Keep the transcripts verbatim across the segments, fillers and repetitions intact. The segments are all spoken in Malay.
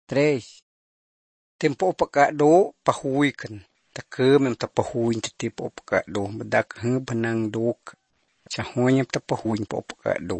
Três. Tempo pagkado pahuikan. Taka mem tapahuin ti po pagkado. Badak hang banang dok. Chahonya tapahuin po pagkado.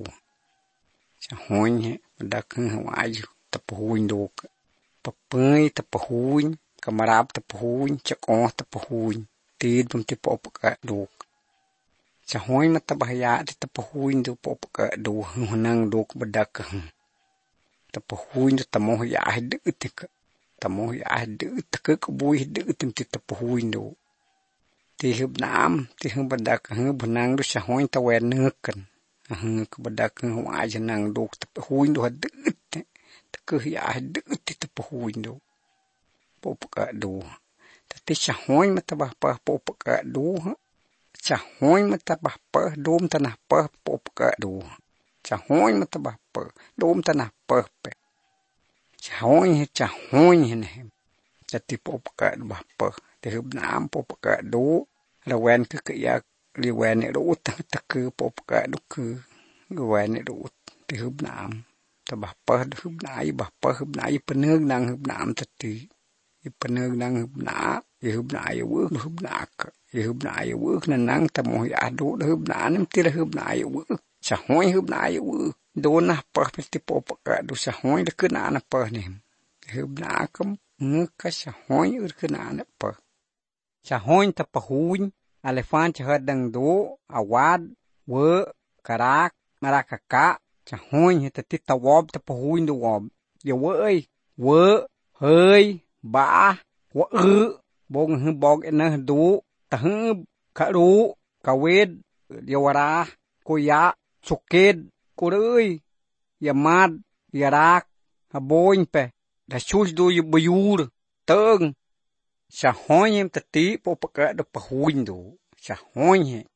Chahonya badak hang hawayo tapahuin dok. Papay tapahuin. Kamarab tapahuin. Chakon tapahuin. Tid pam ti po pagkado. Chahonya matabahaya ti tapahuin do po pagkado. Hunang dok badak hang. Tapahuin do tamoh ya hidik. Tamoh ya hidik. Takakabuhi hidik tim ti tapahuin do. Tihib naam. Tihib badak hang banang do chahonya tawenakan. Hang badak hang hawayo nang dok tapahuin do hidik. Takaya hidik ti tapahuin do. Po pagkado. Tati chahonya matabahpah po pagkado. Chahonya matabahpah dom tanah pah po pagkado. Chahonya matabahpah dom tanah pah pe. Chahonya chahonya nehem. Tati po pagkado bahpah. Tihib naam po pagkado. Lawan ke kaya liwan ni root. Taka po pagkado ke. Liwan ni root. Tihib naam. Tabahpah hib naay bahpah hib naay panag nang hib naam tati. Ipanag nang hib naa. Hib naay wak hib naaka. Hib naay wak na nang tamoh ya do. Hib naanam tila hib naay wak. Chahonya hib naay wak. Doon na pah pati po pagkado. Chahonya lakana na pah nehem. Hib naakam. Ngaka chahonya lakana na pah. Chahonya tapahuin. Alefan chahadang do. Awad. Wak. Karak. Marakaka. Chahonya tati tawab tapahuin do wab. Ya wak. Wak. Hơi. Ba. Wak. Bong bog enah do. Tahab. Karu. Kawed. Yawara. Kuya. Suked. Kuray. Yamad. Yarak. Haboin pe. Dashus do yubayur. Tang. Chahonya tati po pagkado pahuin do. Chahonya.